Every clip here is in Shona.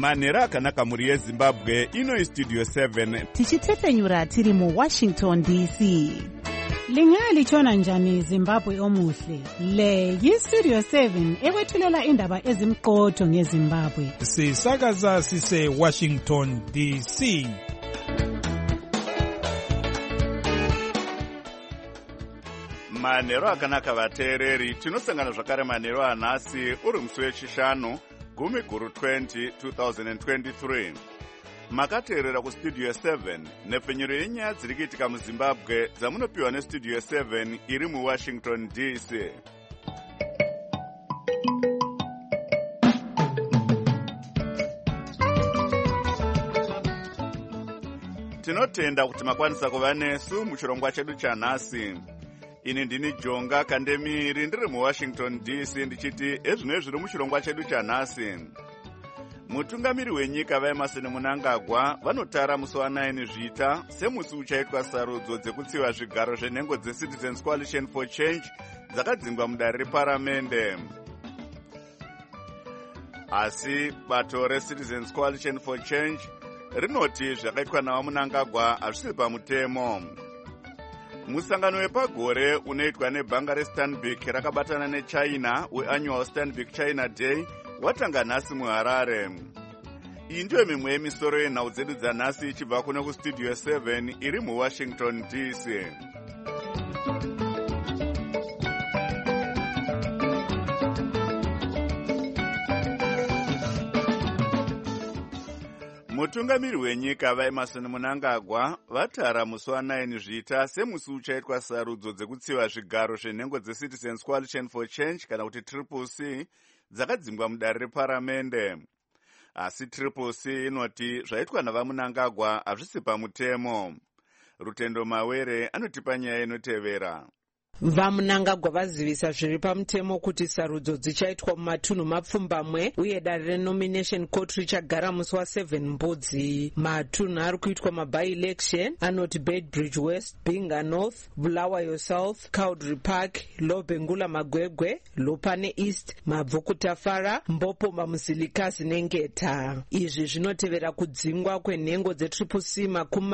manhero akanaka mhuri yezimbabwe. Ino Studio 7 tichitepfenyura tiri muWashington DC. Lingalitshona njani Zimbabwe omuhle? Le yiStudio 7 ekwethulela indaba ezimqotho ngeZimbabwe. Sisakaza sise Washington DC. manhero akanaka vateereri. Tinosangana zvakare manhero anhasi uri musi wechishanu 10/20/2023. Makateerera kuStudio 7 nepfenyuro yenyaya dziri kuitika muZimbabwe dzamunopiwa neStudio 7 iri muWashington DC. Tinotenda kuti makwanisa kuva nesu muchirongwa chedu chanhasi. Ini ndini Jonga Kandemiri ndiri muWashington DC ndichiti ezvino zviri muchirongwa chedu chanhasi. Mutungamiri wenyika vaEmerson Mnangagwa vanotara musi wa9 Zvita semusi uchaitwa sarudzo dzekutsiva zvigaro zvenhengo dzeCitizens Coalition for Change dzakadzingwa mudare reparamende. Asi bato reCitizens Coalition for Change rinoti zvakaitwa naMnangagwa hazvisi pamutemo. Musangano wepagore unoitwa nebhanga reStanbic rakabatana neChina weannual Stanbic China Day watanga nhasi muHarare. Iyi ndiyo mimwe yemisoro yenhau dzedu dzanhasi ichibva kuno kuStudio 7 iri muWashington DC. Mutungamiri wenyika vaEmerson Mnangagwa vatara musi wa9 Zvita semusi uchaitwa sarudzo dzekutsiva zvigaro zvenhengo dzeCitizens Coalition for Change kana kuti CCC dzakadzingwa mudare reparamende. Asi CCC inoti zvaitwa navaMnangagwa hazvisi pamutemo. Rutendo Mawere anotipa nyaya inotevera. VaMnangagwa vazivisa zviri pamutemo kuti sarudzo dzichaitwa mumatunhu mapfumbamwe uye dare renomination court richagara musi wa7 Mbudzi. Matunhu ari kuitwa maby-election anoti Bedbridge West, Binga North, Bulawayo South, Cowdrey Park, Lobengula Magwegwe, Lopane East, Mabvukutafara, Mbopoma Muzilikasi neNgeta. Izvi zvinotevera kudzingwa kwenhengo dzeCCC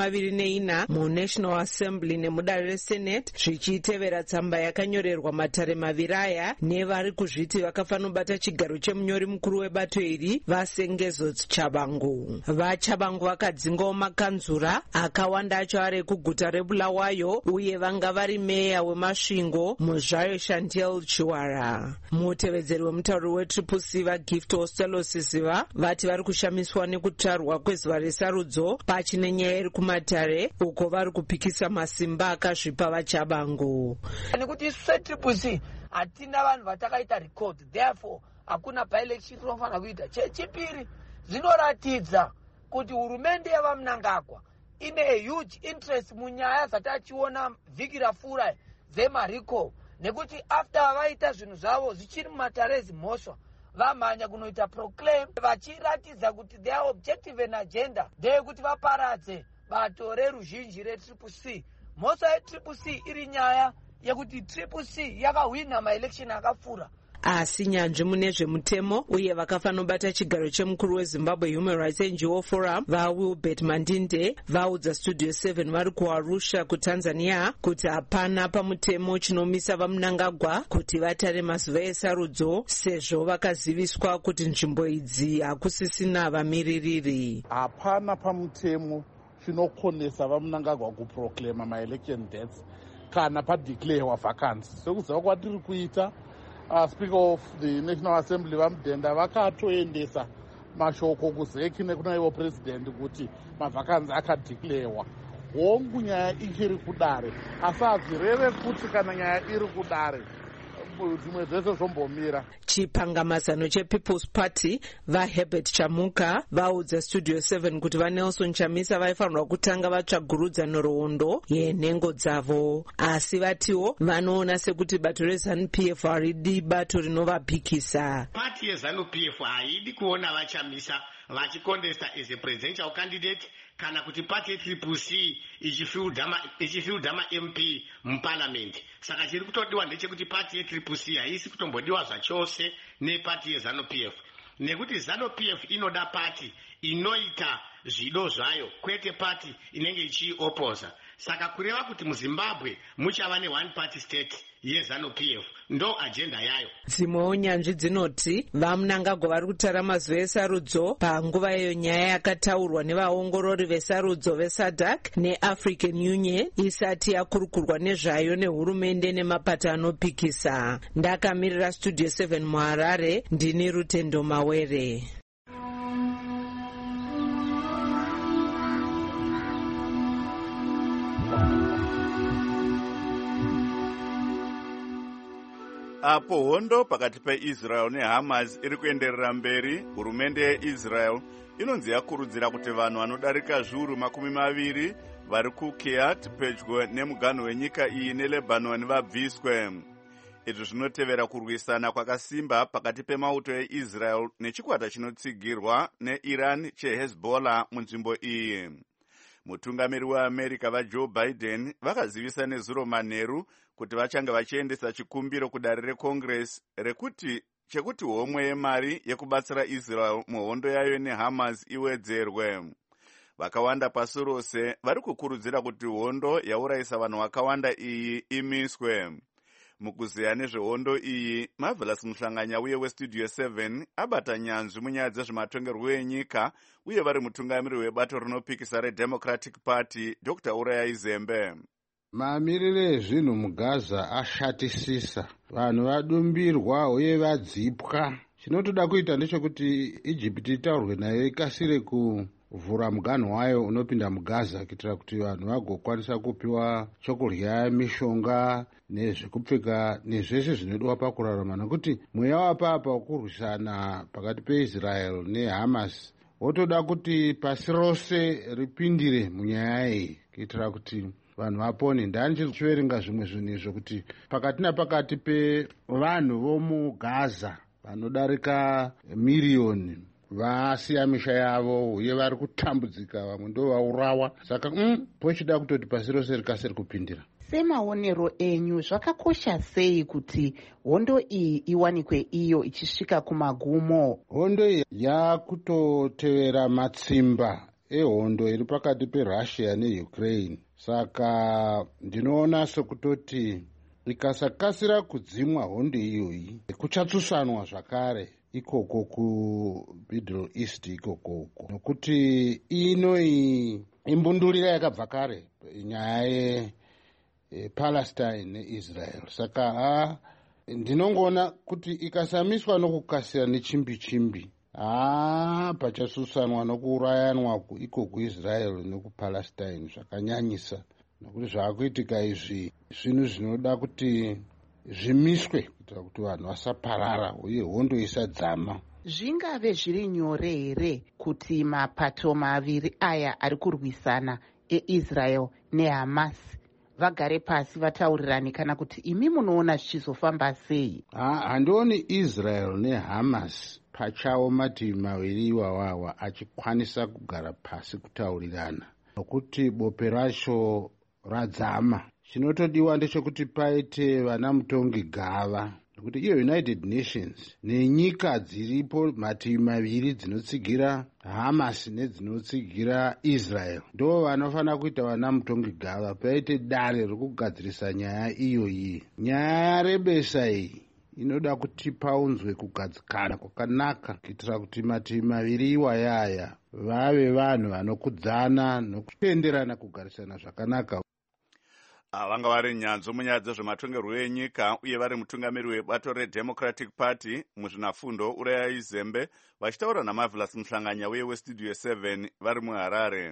24 muNational Assembly nemudare reSenate zvichitevera tsamba yakanyorerwa matare maviri aya nevari kuzviti vakafanobata chigaro chemunyori mukuru webato iri vaSengezo Chabangu. VaChabangu vakadzingawo makanzura akawanda acho ari kuguta reBulawayo uye vanga vari meya weMasvingo Muzvayo Chantel Chiwara. Mutevedzeri wemutauri weCCC vaGift Ostelo Sisiva vati vari kushamiswa nekutarwa kwezuva resarudzo pachine nyaya iri kumatare uko vari kupikisa masimba akazvipa vaChabangu. Nekuti isu seCCC hatina vanhu vatakaita record, therefore hakuna by-election tinofanira kuita. Chechipiri, zvinoratidza kuti hurumende yavaMnangagwa ine a huge interest munyaya dzatachiona vhiki rafura dzemarecall, nekuti after vaita zvinhu zvavo zvichiri mumatare ezimhosva vamhanya kunoita proclaim vachiratidza kuti their objective and agenda ndeyekuti vaparadze bato reruzhinji reCCC. Mhosva yeCCC iri nyaya yekuti CCC yakahwina maelection akapfuura. Asi nyanzvi mune zvemutemo uye vakafanobata chigaro chemukuru weZimbabwe Human Rights NGO Forum vaWilbert Mandinde vaudza Studio 7 vari kuArusha kuTanzania kuti hapana pamutemo chinomisa vaMnangagwa kuti vatare mazuva esarudzo sezvo vakaziviswa kuti nzvimbo idzi hakusisina vamiririri. Hapana pamutemo chinokonesa vaMnangagwa kuproclaima maelection dates kana padeclare vacancy. Sekuziva kwatiri kuita Speaker of the National Assembly vaMudhenda vakatoendesa mashoko kuzeki nekunaivo president kuti mavhakanzi akadeclarewa. Hongu nyaya ichiri kudare, asi hazvireve kuti kana nyaya iri kudare zvimwe zvese zvombomira. Chipangamazano chePeople's Party vaHerbert Chamuka vaudza Studio 7 kuti vaNelson Chamisa vaifanirwa kutanga vatsvagurudza nhoroondo yenhengo dzavo, asi vatiwo vanoona sekuti bato reZANU-PF haridi bato rinovapikisa. Pati yeZANU-PF haidi kuona vaChamisa vachikondesta as a presidential candidate kana kuti pati yeCCC ichifilda ma-MP muparliament. Saka chiri kutodiwa ndechekuti pati yeCCC haisi kutombodiwa zvachose nepati yeZANU-PF. nekuti ZANU-PF inoda pati inoita zvido zvayo, kwete pati inenge ichioposa. Saka kureva kuti muZimbabwe muchava ne-one party state yeZANU-PF ndo ajenda yayo. Dzimwewo nyanzvi dzinoti vaMnangagwa vari kutara mazuva esarudzo panguva iyo nyaya yakataurwa nevaongorori vesarudzo veSADC neAfrican Union isati yakurukurwa nezvayo nehurumende nemapato anopikisa. Ndakamirira Studio 7 muHarare, ndini Rutendo Mawere. Apo hondo pakati peIsrael neHamas iri kuenderera mberi, hurumende yeIsrael inonzi yakurudzira kuti vanhu vanodarika zviuru 20 vari kuKiryat pedyo nemuganhu wenyika iyi neLebanon vabviswe. Izvi zvinotevera kurwisana kwakasimba pakati pemauto eIsrael nechikwata chinotsigirwa neIran cheHezbollah munzvimbo iyi. Mutungamiri weAmerica vaJoe Biden vakazivisa nezuro manheru kuti vachange vachiendesa chikumbiro kudare reCongress chekuti homwe yemari yekubatsira Israel muhondo yayo neHamas iwedzerwe. Vakawanda pasi rose vari kukurudzira kuti hondo yaurayisa vanhu vakawanda iyi imiswe. Mukuziya nezvehondo iyi, Marvelous Muhlanganya uye weStudio 7 abata nyanzvi munyaya dzezvematongerwo enyika uye vari mutungamiri webato rinopikisa reDemocratic Party, Dr. Uraya Izembe. Mamirire ezvinhu muGaza ashatisisa. Vanhu vadumbirwa uye vadzipwa. Chinotoda kuita ndechekuti Egypt itaurwe nayo ikasire kuvhura muganhu wayo unopinda muGaza kuitira kuti vanhu vagokwanisa kupiwa chokudya, mishonga nezvekupfeka nezvese zvinodiwa pakurarama, nokuti mweya wapapa wokurwisana pakati peIsrael neHamas wotoda kuti pasi rose ripindire munyaya iyi kuitira kuti vanhu vapone. Ndani chiverenga zvimwe zvinhu izvo kuti pakati napakati pevanhu vomuGaza vanodarika miriyoni vasiya misha yavo uye vari kutambudzika, vamwe ndo vaurawa. Saka pochida kutoti pasi rose rikasiri kupindira. Semaonero enyu, zvakakosha sei kuti hondo iyi iwanikwe iyo ichisvika kumagumo? Hondo iyi yakutotevera matsimba ehondo iri pakati peRussia neUkraine. Saka ndinoona sokutoti ikasakasira kudzimwa hondo iyoyi kuchatsusanwa zvakare ikoko kuMiddle East ikoko, nokuti inoyi imbundurira yakabva kare nyaya yePalestine neIsrael. Saka ndinongoona kuti ikasamiswa nokukasira nechimbi pachasusanwa nokuurayanwa iko kuIsrael nekuPalestine zvakanyanyisa, nokuti zvaakuitika izvi zvinhu zvinoda kuti zvimiswe kuitira kuti vanhu vasaparara uye hondo isadzama. Zvingave zviri nyore here kuti mapato maviri aya ari kurwisana eIsrael neHamas vagare pasi vataurirani, kana kuti imi munoona zvichizofamba sei? Handioni Israel neHamas pachawo mativi maviri iwawawa achikwanisa kugara pasi kutaurirana, nokuti bope racho radzama. Chinotodiwa ndechekuti paite vana mutongi gava, nokuti iyo United Nations nenyika dziripo mativi maviri dzinotsigira Hamas nedzinotsigira Israel ndo vanofanira kuita vana mutongi gava. Paite dare rekugadzirisa nyaya iyoyi. Nyaya yarebesa iyi inoda kuti paunzwe kugadzikana kwakanaka kuitira kuti mativi maviri iwayaya vave vanhu vanokudzana nokutenderana kugarisana zvakanaka. Vanga vari nyanzvi munyaya dzezvematongerwo enyika uye vari mutungamiri webato reDemocratic Party muzvinafundo Uraya Izembe vachitaura naMarvelous Muhlanganya uye weStudio 7 vari muHarare.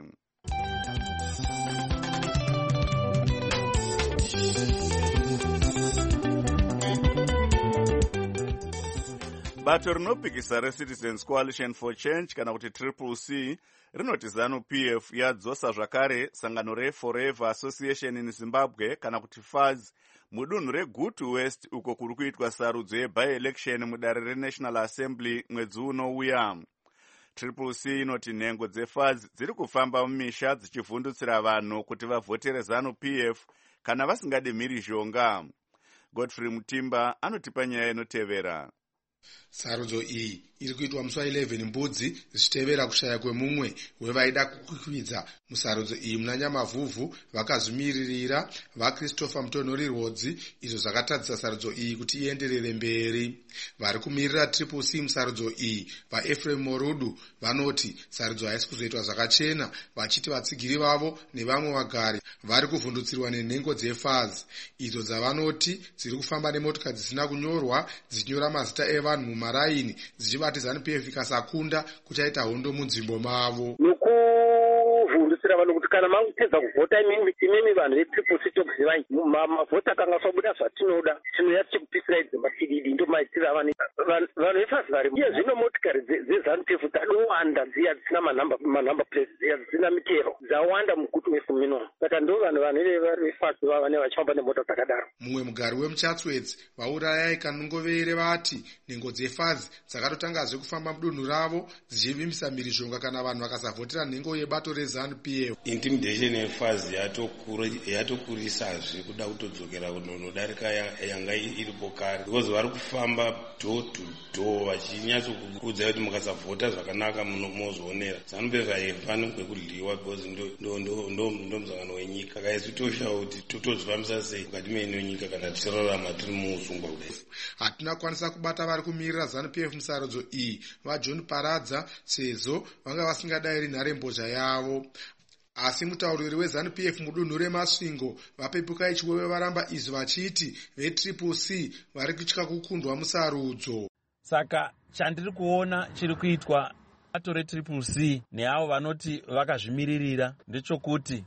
Bato rinopikisa reCitizens Coalition for Change kana kuti CCC rinoti ZANU-PF yadzosa zvakare sangano reForever Association in Zimbabwe kana kuti FAZ mudunhu reGutu West uko kuri kuitwa sarudzo yeby-election mudare reNational Assembly mwedzi unouya. CCC inoti nhengo dzeFAZ dziri kufamba mumisha dzichivhundutsira vanhu kuti vavhotere ZANU-PF kana vasingadi mhirizhonga. Godfrey Mutimba anotipa nyaya inotevera. Sarudzo iyi iri kuitwa musi wa11 Mbudzi zvichitevera kushaya kwemumwe wevaida kukwikwidza musarudzo iyi muna Nyamavhuvhu. Vakazvimiririra vaChristopher Mutonhori Rhodzi, izvo zvakatadzisa sarudzo iyi kuti ienderere mberi. Vari kumirira Triple C musarudzo iyi vaEphraim Morudu vanoti sarudzo haisi kuzoitwa zvakachena, vachiti vatsigiri vavo nevamwe vagari vari kuvhundutsirwa nenhengo dzefazi idzo dzavanoti dziri kufamba nemotokari dzisina kunyorwa dzichinyora mazita evanhu mumaraini dzichivati ZANU-PF ikasakunda kuchaita hondo munzvimbo mavo. Kuvhundutsira vanhu kuti kana mangopedza kuvhota imimi vanhu veTriple C tokuzivai mavhota akanga sabuda zvatinoda tinoya tichikupisira idzimba tididi ndomaitira vanhu vefazi vari iye zvino motikari dzeZANU-PF dzadowanda dziya dzisina manhamba plate dziya dzisina mitero dzawanda mugutu wefumino saka ndo vanhu vefazi vavane vachifamba nemota dzakadaro. Mumwe mugari wemuChatsworth vaurayai kanungovere vati nhengo dzefazi dzakatotangazve kufamba mudunhu ravo dzichivimbisa mhirizhonga kana vanhu vakasavhotera nhengo yebato reZANU-PF. Intimidation yefazi yatokurisazve kuda kutodzokera kunodarika yanga iripo kare because vari kufamba door to door vachinyatsokuudza kuti mukasavhota zvakanaka munozvionera. ZANU-PF haifani kwekudliwa because ndo muzangano wenyika kaisi toshawo kuti totozvifambisa sei mukati meino nyika kana tichirarama tiri muusungwa kudai. Hatina kukwanisa kubata vari kumirira ZANU-PF musarudzo iyi vaJohn Paradza sezvo vanga vasingadayiri nharembozha yavo. Asi mutauriri weZANU-PF mudunhu reMasvingo vapepuka ichiwewe varamba izvi vachiti veTriple C vari kutya kukundwa musarudzo. Saka chandiri kuona chiri kuitwa bato reTriple C neavo vanoti vakazvimiririra ndechokuti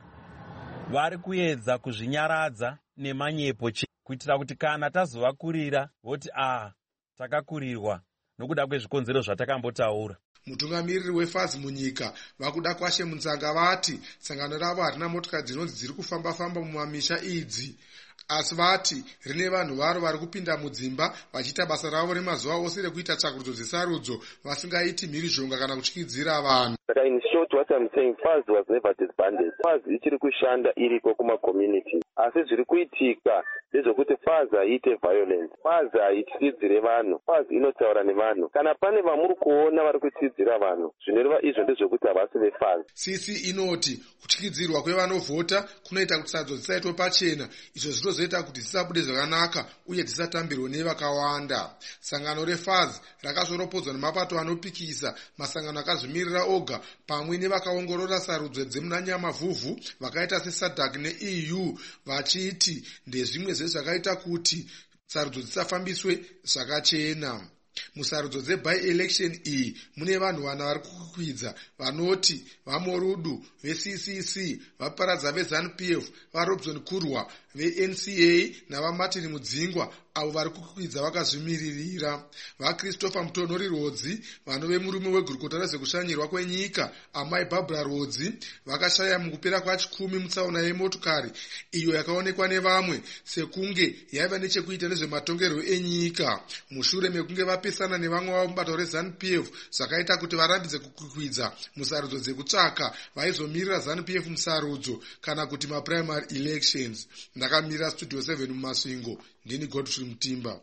vari kuedza kuzvinyaradza nemanyepo kuitira kuti kana tazovakurira voti takakurirwa nokuda kwezvikonzero zvatakambotaura. Mutungamiriri wefazi munyika vakuda kwashe munzanga vati sangano ravo harina motokari dzinonzi dziri kufamba-famba mumamisha idzi, asi vati rine vanhu varo vari kupinda mudzimba vachiita basa ravo remazuva ose rekuita tsvakurudzo dzesarudzo vasingaiti mhirizhonga kana kutyidzira vanhu. Saka in short what I'm saying, FAZ was never disbanded. FAZ ichiri kushanda iriko kuma-community. Asi zviri kuitika ndezvokuti FAZ haiite violence. FAZ haityidzire vanhu. FAZ inotaura nevanhu. Kana pane vamuri kuona vari kutyidzira vanhu, zvinoreva izvo ndezvokuti havasi veFAZ. CC inoti kutyidzirwa kwevanovhota kunoita kuti sarudzo dzisaitwe pachena, izvo zvinozoita kuti dzisabude zvakanaka uye dzisatambirwe nevakawanda. Sangano reFAZ rakazoropodzwa nemapato anopikisa, masangano akazvimirira oga pamwe nevakaongorora sarudzo dzemuna Nyamavhuvhu vakaita seSADC neEU vachiti ndezvimwe zvezvakaita kuti sarudzo dzisafambiswe zvakachena. Musarudzo dzeby-election iyi mune vanhu vana vari kukwidza vanoti vaMorudu veCCC, vaparadza veZANU-PF, vaRobson Kurwa veNCA navaMartin Mudzingwa avo vari kukwidza vakazvimiririra. VaChristopher Mutonhori Rhodzi vanove murume wegurukota rezvekushanyirwa kwenyika amai Barbara Rhodzi vakashaya mukupera kwa10 mutsaona yemotokari iyo yakaonekwa nevamwe sekunge yaiva nechekuita nezvematongerwo enyika mushure mekunge vapesana nevamwe vavo mubato reZANU-PF zvakaita kuti varambidze kukwidza musarudzo dzekutsvaka vaizomirira ZANU-PF musarudzo kana kuti maprimary elections. Ndakamirira Studio 7 muMasvingo, ndini Godfrey Mutimba.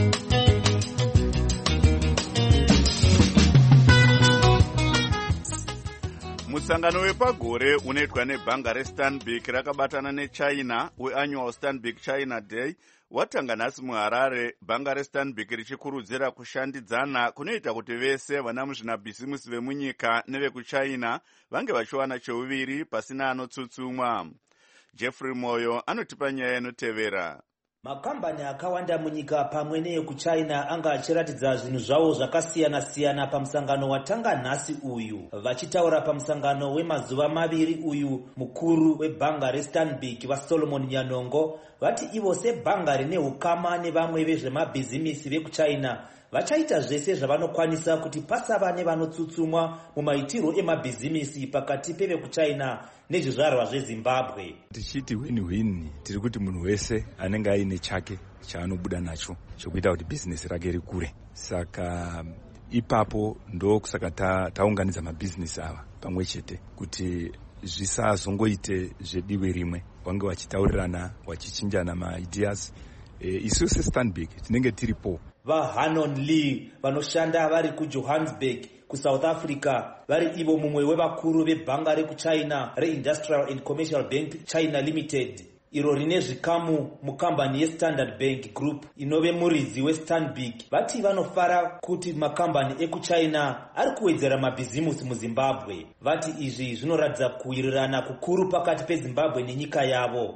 Musangano wepagore unoitwa nebhanga reStanbic rakabatana neChina weannual Stanbic China Day watanga nhasi muHarare, bhanga reStanbic richikurudzira kushandidzana kunoita kuti vese vana muzvinabhisimusi vemunyika nevekuChina vange vachiwana cheuviri pasina anotsutsumwa. Jeffrey Moyo anotipa nyaya inotevera. Makambani akawanda munyika pamwe neyekuChina anga achiratidza zvinhu zvavo zvakasiyana-siyana pamusangano watanga nhasi uyu. Vachitaura pamusangano wemazuva maviri uyu, mukuru webhanga reStanbic vaSolomon Nyanongo vati ivo sebhanga rine ukama nevamwe vezvemabhizimisi vekuChina vachaita zvese zvavanokwanisa kuti pasava nevanotsutsumwa mumaitirwo emabhizimisi pakati pevekuChina nezvizvarwa zveZimbabwe. Tichiti win-win, tiri kuti munhu wese anenge aine chake chaanobuda nacho chokuita kuti bhizinesi rake rikure. Saka ipapo ndokusaka taunganidza mabhizinesi ava pamwe chete kuti zvisazongoite zvediwe rimwe, vange vachitaurirana vachichinjana maideas. Isu seStanbic tinenge tiripo vaHanon Lee vanoshanda vari kuJohannesburg kuSouth Africa, vari ivo mumwe wevakuru vebhanga rekuchina reIndustrial and Commercial Bank China Limited, iro rine zvikamu mukambani yeStandard Bank Group inove muridzi weStanbic. Vati vanofara kuti makambani ekuchina ari kuwedzera mabhizimusi muZimbabwe. Vati izvi zvinoratidza kuwirirana kukuru pakati peZimbabwe nenyika yavo.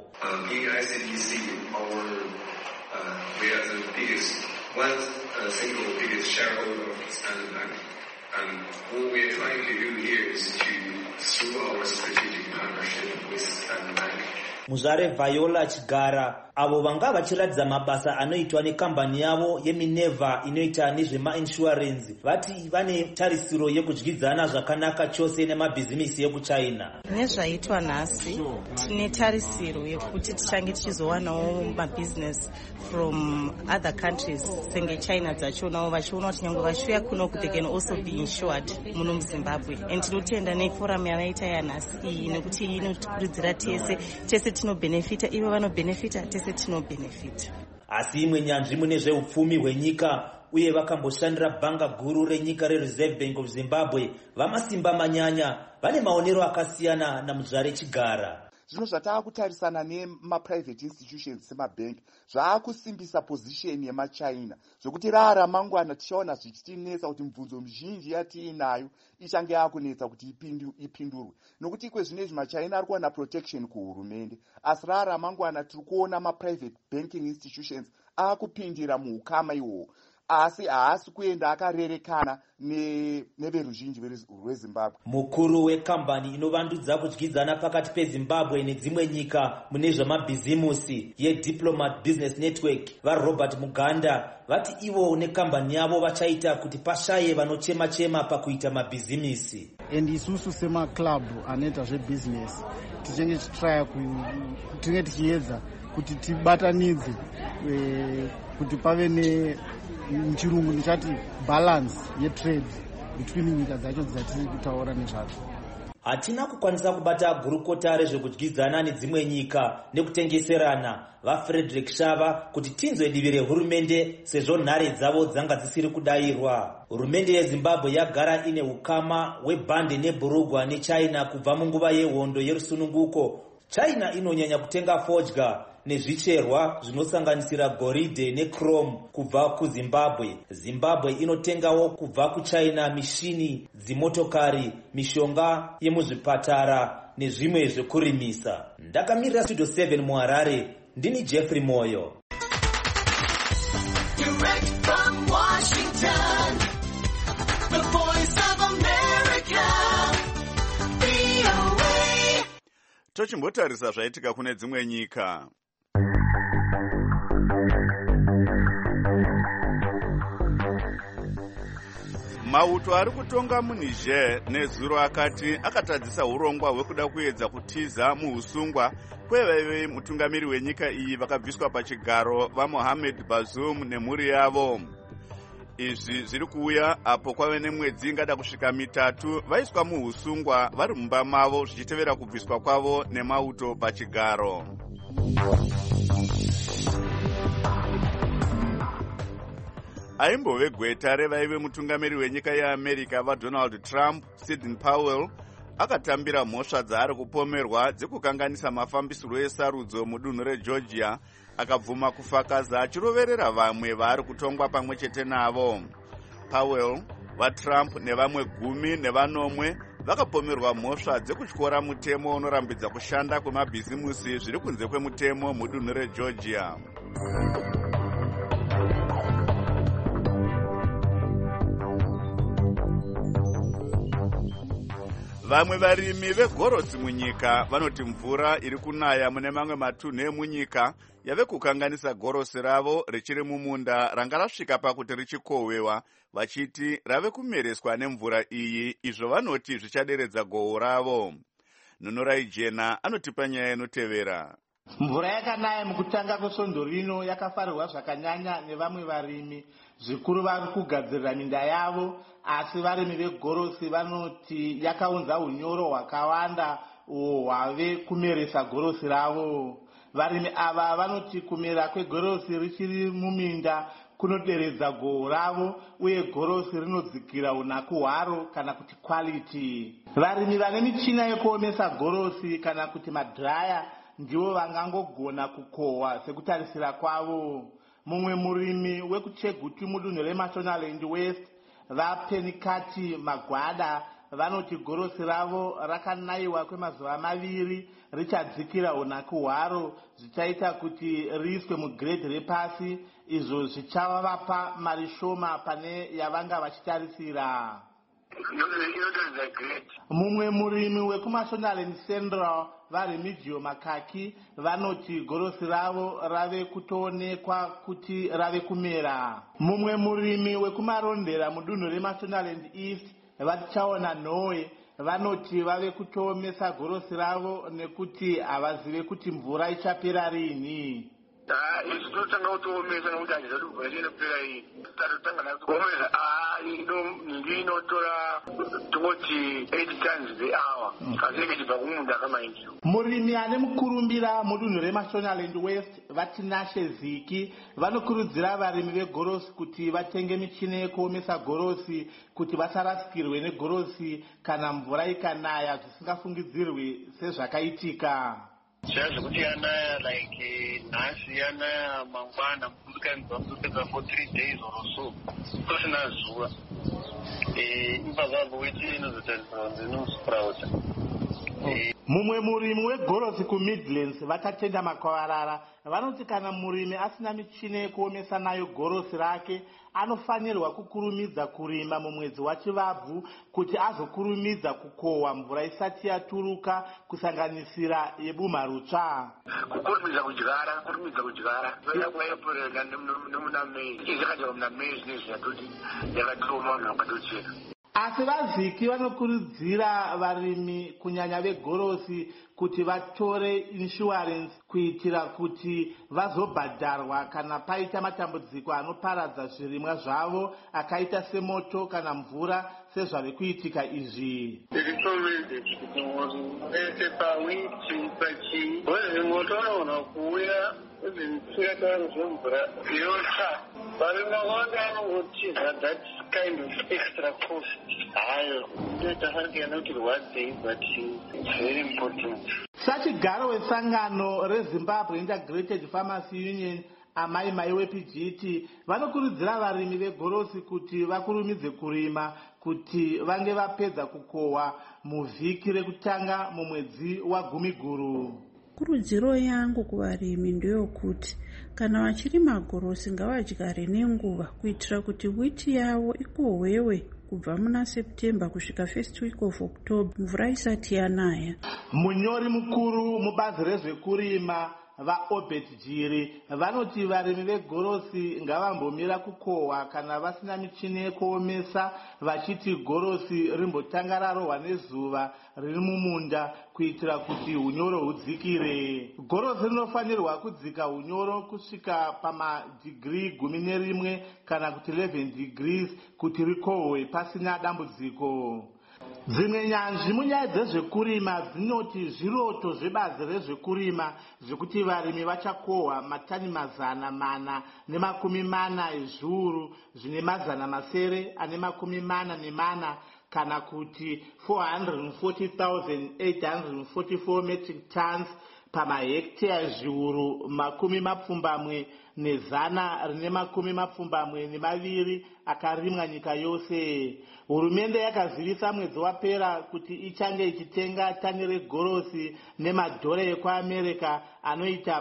We are the biggest, single biggest shareholder of Standard Bank. And what we are trying to do here is through our strategic partnership with Standard Bank. Muzvare Viola Chigara, avo vanga vachiratidza mabasa anoitwa nekambani yavo yeMinerva inoita nezvemainsurance, vati vane tarisiro yekudyidzana zvakanaka chose nemabhizimisi ekuchina. Nezvaitwa nhasi tine tarisiro yekuti tichange tichizowanawo mabusiness from other countries senge China dzachonawo vachiona kuti nyange vachiuya kuno they can also be insured muno muZimbabwe. And tinotenda neforum yavaita yanhasi iyi nekuti inotikurudzira tese tinobenefita, ivo vanobenefita, tese tinobenefita. Asi imwe nyanzvi mune zveupfumi hwenyika uye vakamboshandira bhanga guru renyika reReserve Bank of Zimbabwe vamasimba manyanya vane maonero akasiyana namuzvare Chigara. Zvino zvatavakutarisana nemaprivate institutions semabhengi zvaakusimbisa position yemachina zvokuti ramangwana tichaona zvichitinetsa kuti mibvunzo mizhinji yatiinayo ichange yakunetsa kuti ipindurwe, nokuti kwezvinezvi machina ari kuwana protection kuhurumende, asi ramangwana tiri kuona maprivate banking institutions akupindira muukama ihwohwo, asi haasi kuenda akarerekana neveruzhinji rweZimbabwe. Mukuru wekambani inovandudza kudyidzana pakati peZimbabwe nedzimwe nyika mune zvamabhizimusi yeDiplomat Business Network vaRobert Muganda vati ivo nekambani yavo vachaita kuti pashaye vanochema-chema pakuita mabhizimisi. And isusu semaclub anoita zvebusiness tinenge tichiedza kuti tibatanidze kuti pave muchirungu ndichati balance yetrade between nyika dzacho dzatiri kutaura nezvadzo. Hatina kukwanisa kubata gurukota rezvekudyidzana nedzimwe nyika nekutengeserana vaFrederick Shava kuti tinzwe divi rehurumende sezvo nhare dzavo dzanga dzisiri kudayirwa. Hurumende yeZimbabwe yagara ine ukama webhande nebhurugwa neChina kubva munguva yehondo yerusununguko. China inonyanya kutenga fodya nezvicherwa zvinosanganisira goridhe nechrome kubva kuZimbabwe. Zimbabwe inotengawo kubva kuChina mishini, dzimotokari, mishonga yemuzvipatara nezvimwe zvekurimisa. Ndakamirira Studio 7 muHarare, ndini Jeffrey Moyo. Direct from Washington, the Voice of America, VOA. Tochimbotarisa zvaitika kune dzimwe nyika. Mauto ari kutonga muNiger nezuro akatadzisa urongwa hwekuda kuedza kutiza muusungwa kwevaive mutungamiri wenyika iyi vakabviswa pachigaro vaMohamed Bazoum nemhuri yavo. Izvi zviri kuuya apo kwave nemwedzi ingada kusvika 3 vaiswa muusungwa vari mumba mavo zvichitevera kubviswa kwavo nemauto pachigaro. Aimbove gweta revaive mutungamiri wenyika yeAmerica vaDonald Trump, Sidney Powell, akatambira mhosva dzaari kupomerwa dzekukanganisa mafambisiro esarudzo mudunhu reGeorgia, akabvuma kufakaza achiroverera vamwe vaari kutongwa pamwe chete navo. Powell, vaTrump nevamwe 10 vakapomerwa mhosva dzekutyora mutemo unorambidza kushanda kwemabhizimusi zviri kunze kwemutemo mudunhu reGeorgia. Vamwe varimi vegorosi munyika vanoti mvura iri kunaya mune mamwe matunhu emunyika yave kukanganisa gorosi ravo richiri mumunda ranga rasvika pakuti richikohwewa, vachiti rave kumereswa nemvura iyi, izvo vanoti zvichaderedza gohwo ravo. Nunorai Jena anotipa nyaya inotevera. Mvura yakanaya mukutanga kwesvondo rino yakafarirwa zvakanyanya nevamwe varimi, zvikuru vari kugadzirira minda yavo, asi varimi vegorosi vanoti yakaunza unyoro hwakawanda hwave kumeresa gorosi ravo. Varimi ava vanoti kumera kwegorosi richiri muminda kunoderedza gohwo ravo uye gorosi rinodzikira unaku hwaro kana kuti quality. Varimi vane michina yekuomesa gorosi kana kuti madhiraya ndivo vangangogona kukohwa sekutarisira kwavo. Mumwe murimi wekucheguti mudunhu reMashonaland West vapenikati Magwada vanoti gorosi ravo rakanaiwa kwemazuva 2 richadzikira unaku hwaro zvichaita kuti riiswe mugredhi repasi, izvo zvichavapa mari shoma pane yavanga vachitarisira. Mumwe murimi wekuMashonaland Central vaRemigio Makaki vanoti gorosi ravo rave kutoonekwa kuti rave kumera. Mumwe murimi wekuMarondera mudunhu reMashonaland East vatichaona Nhowe vanoti vave kutoomesa gorosi ravo nekuti havazive kuti mvura ichapera rini. Izvi totanga kutoomesa nokuti handizati mvura inopera iyi. Tatotanga nakuomesa ndinotora tongoti 8 tons per hour. Kazinenge chibva kumunda kamaindio. Murimi ane mukurumbira mudunhu reMashonaland West Vatinashe Ziki vanokurudzira varimi vegorosi kuti vatenge michina yekuomesa gorosi kuti vasarasikirwe negorosi kana mvura ikanaya zvisingafungidzirwe sezvakaitika. Chaya zvekuti yanaya like nhasi yanaya mangwana mudikanidzwa mudopedza for 3 days or so tosina zuva impazambo weti inozotariswa kunzi inosprauta. Mumwe murimi wegorosi kuMidlands vatatenda Makwavarara vanoti kana murimi asina michina yekuomesa nayo gorosi rake anofanirwa kukurumidza kurima mumwedzi waChivabvu kuti azokurumidza kukohwa mvura isati yaturuka kusanganisira yebumharutsva. Kukurumidza kudyara vaya kwayaporeka nemuna Mei izvakaja muna Mei zvinezvi yatoti yakatoma vanhu vakatochera. Asi vaZiki vanokurudzira varimi kunyanya vegorosi kuti vatore insurance kuitira kuti vazobhadharwa kana paita matambudziko anoparadza zvirimwa zvavo akaita semoto kana mvura sezvave kuitika izvi. Vese pawiti pachii wezvimoto vanogona kuuya zvinotanga zvemvura yotsva varimwa vanga vanongotiza that kind of extra cost. Hayo ndotafanira kuti rwadzei but it's very important. Sachigaro wesangano reZimbabwe Integrated Farmers Union amai mai wePGT vanokurudzira varimi vegorosi kuti vakurumidze kurima kuti vange vapedza kukohwa muvhiki rekutanga mumwedzi waGumiguru. Kurudziro yangu kuvarimi ndeyokuti kana vachirima gorosi ngavadyare nenguva kuitira kuti witi yavo ikohwewe kubva muna September kusvika first week of October mvura isati yanaya. Munyori mukuru mubazi rezvekurima vaObed Jiri vanoti varimi vegorosi ngavambomira kukohwa kana vasina michini yekuomesa vachiti gorosi rimbotanga rarohwa nezuva riri mumunda kuitira kuti unyoro hudzikire. Gorosi rinofanirwa kudzika unyoro kusvika pamadhigiri 11 kana kuti 11 degrees kuti rikohwe pasina dambudziko. Dzimwe nyanzvi munyaya dzezvekurima dzinoti zviroto zvebazi rezvekurima zvekuti varimi vachakohwa matani 440 ezviuru zvine 444 kana kuti 440,844 metric tons pamahekteya zviuru 120 akarimwa nyika yose. Hurumende yakazivisa mwedzi wapera kuti ichange ichitenga tani regorosi nemadhora ekuAmerica anoita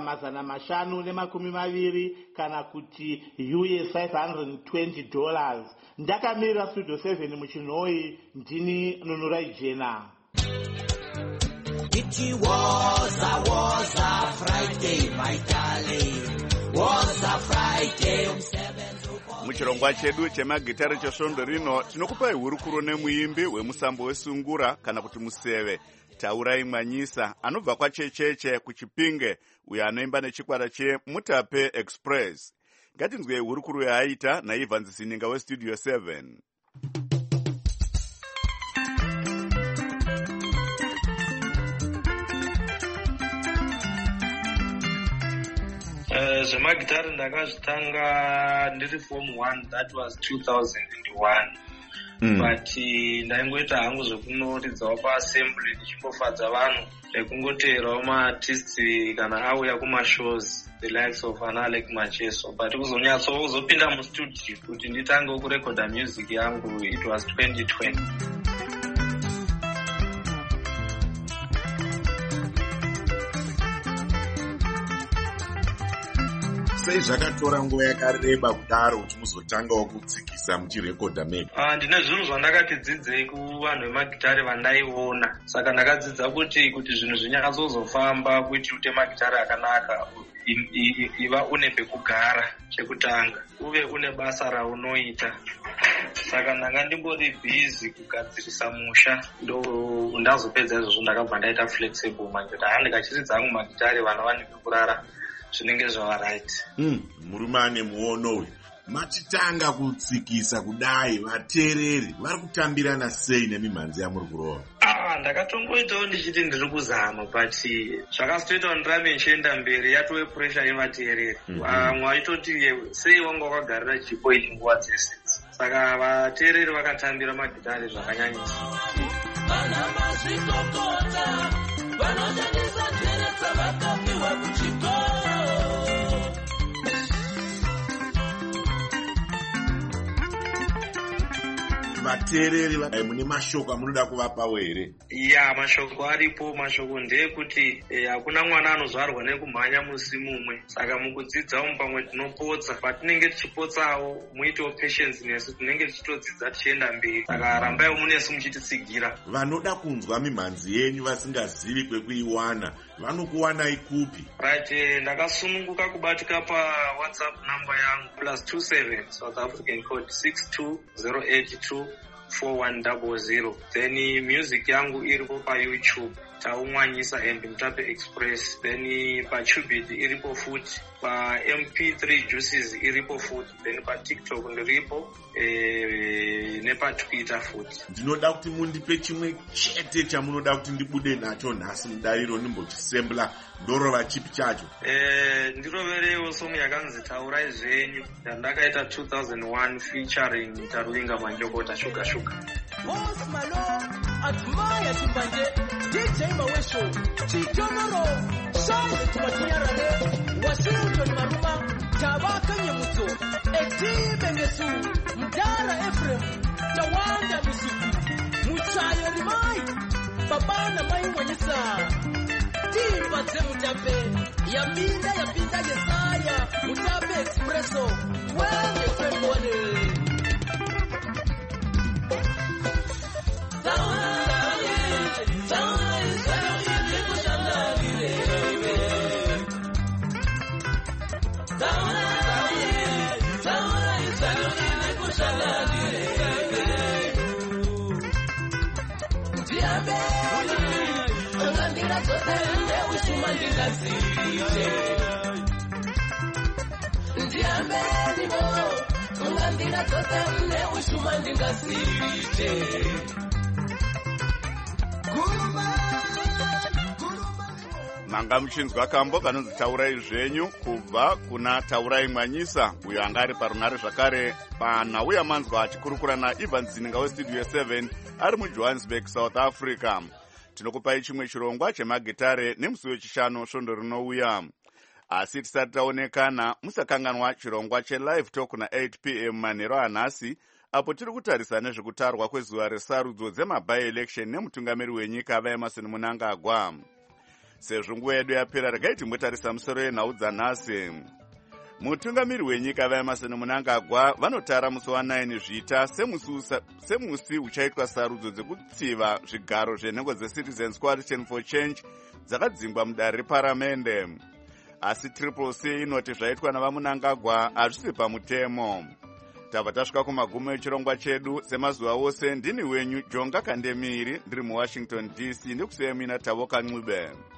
$520 kana kuti US $520. Ndakamirira Studio 7 muchinhoi, ndini Nunurai Jena. It was a Friday, my darling. Was a Friday. Muchirongwa chedu chemagitari chesvondo rino tinokupai hurukuro nemuimbi wemusambo wesungura kana kuti museve Taurai Mwanyisa anobva kwaChecheche kuChipinge uyo anoimba nechikwara cheMutape Express. Ngatinzwei hurukuro yaaita naIvan Zininga weStudio 7. zvemagitari ndakazvitanga ndiri form 1, that was 2001. But ndaingoita hangu zvekunoridzawo paassembly ndichimbofadza vanhu nekungoteverawo maartists kana auya kumashows the likes of Alec Macheso. But kuzopinda mustudio kuti nditange kurekodha music yangu it was 2020. Sei zvakatora nguva yakareba kudaro uchimuzotangawo kutsikisa muchirekodha mega? Ndine zvinhu zvandakati dzidzei kuvanhu vemagitari vandaiona, saka ndakadzidza kuti zvinhu zvinyatsozofamba kuti uite magitari akanaka iva une pekugara chekutanga, uve une basa raunoita. Saka ndanga ndimbori busy kugadzirisa musha, ndo ndazopedza izvozvo ndakabva ndaita flexible manje ndikachiri dzangu magitari vana vane pekurara zvinenge zvava right. Murume ane muono uyu. Machitanga kutsikisa kudai, vateereri vari kutambirana sei nemimhanzi yamuri kurova? Ndakatongoitawo ndichiti ndiri kuzama, but zvakazotoitawo ndirame nchienda mberi yatove pressure yevateereri. Vamwe vaitoti sei wanga wakagarira chipo ichi nguva dzese. Saka vateereri vakatambira magitari zvakanyanyisa. Vana mazvikokota vanoshandisa njere dzavakapiwa kuchikoro. Vateereri mune mashoko amunoda kuvapawo here? Mashoko aripo. Mashoko ndeyekuti hakuna mwana anozvarwa nekumhanya musi mumwe. Saka mukudzidza umu pamwe tinopotsa, patinenge tichipotsawo muitewo patience nesu, tinenge tichitodzidza tichienda mberi. Saka rambai munesu muchititsigira. Vanoda kunzwa mimhanzi yenyu vasingazivi kwekuiwana vanokuwanai kupi? Right, ndakasununguka kubatika paWhatsApp number yangu +27 South African code 620824100. Then music yangu iripo paYouTube taumwanyisa and Mutape Express. Then paCubit iripo futi, paMP3 Juices iripo futi, then paTikTok ndiripo nepaTwitter futi. Ndinoda kuti mundipe chimwe chete chamunoda kuti ndibude nacho nhasi mudariro ndimbochisembla ndorova chipi chacho? Ndiroverewo somu yakanzi Taurai Zvenyu yandakaita 2001 featuring Taruinga Manjokota Shuga Shuga. Boss Malo, Atmaya Chimbanje, DJ Mawesho, Chitomoro, Shai Tumatiarane, Washington Maruma, Tabaka Nyemuto, Eti Bengesu, Mdara Ephraim, Tawanda Misuku, Muchayo Rimai, Babana Mai Wanyisa, Timba Mutape, Yamina Yapinda Yesaya, Mutape Expresso, Well, Efremone. Manga muchinzwa kambo kanonzi Taurai Zvenyu kubva kuna Taurai Mwanyisa, uyo anga ari parunare zvakare panhauya manzwa achikurukura naIvan Zininga westudio 7 ari muJohannesburg, South Africa. Tinokupai chimwe chirongwa chemagitare nemusi wechishanu svondo rinouya. Asi tisati taonekana, musakanganwa chirongwa chelive talk na8 p.m. manheru anhasi, apo tiri kutarisa nezvekutarwa kwezuva resarudzo dzemabi-election nemutungamiri wenyika vaEmmerson Mnangagwa. Sezvo nguva yedu yapera, regai timbotarisa musoro yenhau dzanhasi. Mutungamiri wenyika vaEmmerson Mnangagwa vanotara musi wa9 zvita semusi uchaitwa sarudzo dzekutsiva zvigaro zvenhengo dzeCitizens Coalition for Change dzakadzingwa mudare reparamende. Asi CCC inoti zvaitwa navaMnangagwa hazvisi pamutemo. Tabva tasvika kumagumo echirongwa chedu semazuva ose. Ndini wenyu Jonga Kandemiri, ndiri muWashington DC, ndikusiyemina Tavoka Ncube.